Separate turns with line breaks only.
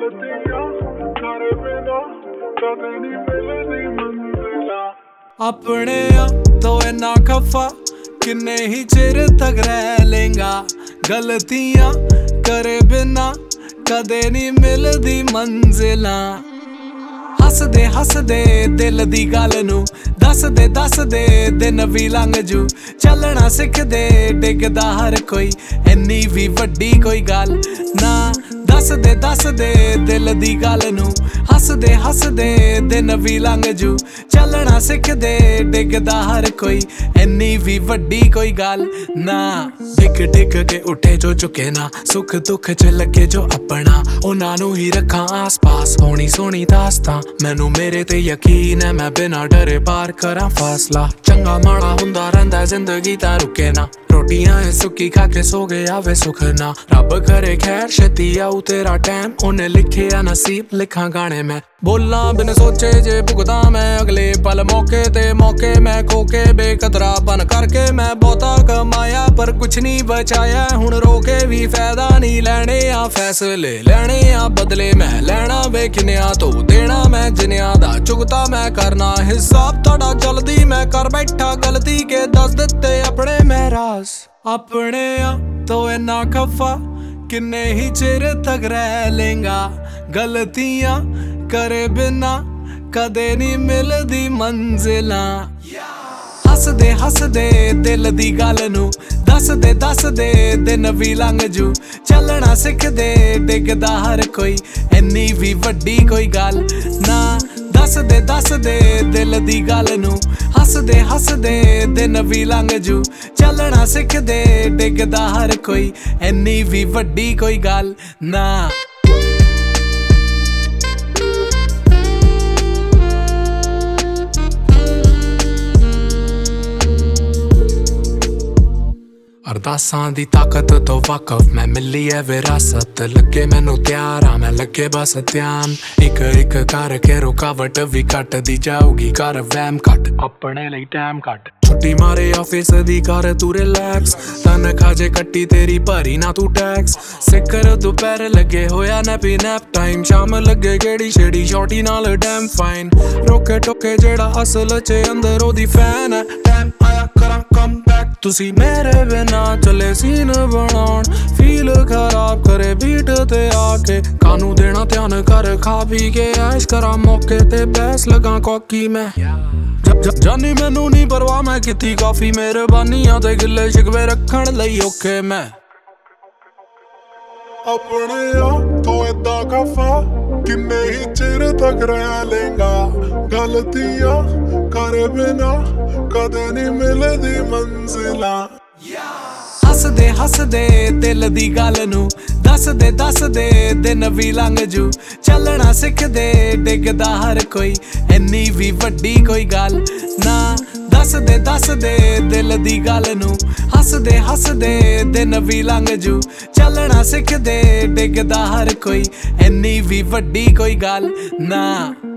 गलतियां करे बिना कदे नहीं मिलदी मंजिला
अपने तो इन्ना खफा किन्ने ही चिर तक रह लेंगा गलतियां करे बिना कदे नहीं मिलदी मंजिला हसदे हसदे दिल दी गल नू दसदे दिन भी लंघ जू चलना सिखदे डिगदा हर कोई इन्नी भी वड्डी कोई गल ना दसदे दिल दी गल नू हसदे दिन भी लंघ जू चलना सिखदे डिगदा हर कोई इन्नी भी वड्डी कोई गल ना डिग के उठे जो चुके ना सुख दुख च लगे जो अपना उन्हां नू ही रखां आस पास होनी सोहनी दास्तां मैनू मेरे ते यकीन है मैं बिना डरे पार करा फासला चंगा माड़ा हुंदा रहिंदा जिंदगी तां रुके ना रोटियां है सुक्की खा के सो गया वे सुख ना रब करे खैर छेती आऊ तेरा टाइम उन्हें लिखे या नसीब लिखा गाने में बोलना बिन सोचे जे भुगदा मैं अगले पल मौके ते मौके मैं खोके बेकदरा बन करके मैं बहुता कमाया पर कुछ नहीं बचाया हुण रोके भी फायदा नहीं लैने आ फैसले लैने आ बदले मैं लैना वे किन्या तो देना मैं जिन्या दा चुगता मैं करना हिसाब तोड़ा जल्दी मैं कर बैठा गलती के दस दिते अपने मैं राज अपने तो इन्ना खफा किन्ने ही चिर तक रह लेंगा गलतियां करे बिना कदे नहीं मिलदी मंजिला हसदे दिल दी गल नू दसदे दिन भी लंघ जू चलना सिखदे डिगदा हर कोई इन्नी भी वड्डी कोई गल ना दसदे दिल दी गल नू हसदे दिन भी लंघ जू चलना सिखदे डिगदा हर कोई इन्नी भी वड्डी कोई गल ना अरदासां दी ताकत तो वाकफ मैं मिली है विरासत लगे मैनू त्यार आ मैं लगे बस ध्यान एक एक करके रुकावट भी कट दी जाऊगी कर वैम कट अपने लिए टाइम कट छुट्टी मारे ऑफिस दी कर तू रिलैक्स तनखा जे कट्टी तेरी भरी ना तू टैक्स सिकर दोपहर लगे होया नैपी नैप टाइम शाम लगे गेड़ी छेड़ी शॉटी नाल डैम फाइन रोके टोके जेड़ा असल च अंदर ओदी फैन है टाइम आया करा कम बैक तुसी मेरे बिना चले सीन बनाउण फील खराब करे बीट ते आके कानू देना ध्यान कर खा पी के ऐश करा मौके ते बहस लगा कॉकी मैं जानी मैनू नहीं परवाह मैं किती काफी मेहरबानियां ते गिले शिकवे रखण लई औखे मैं
अपने तो इदा खफा किन्ने ही चिर तक रह लेंगा गलतियां करे बिना कदे नहीं मिलदी मंजिला
हसदे दिल दी गल नू दसदे दिन भी लंघ जू चलना सिखदे डिगदा हर कोई इन्नी भी वड्डी कोई गल ना दसदे दिल दी गल नू हसदे दिन भी लंघ जू चलना सिखदे डिगदा हर कोई इन्नी भी वड्डी कोई गल ना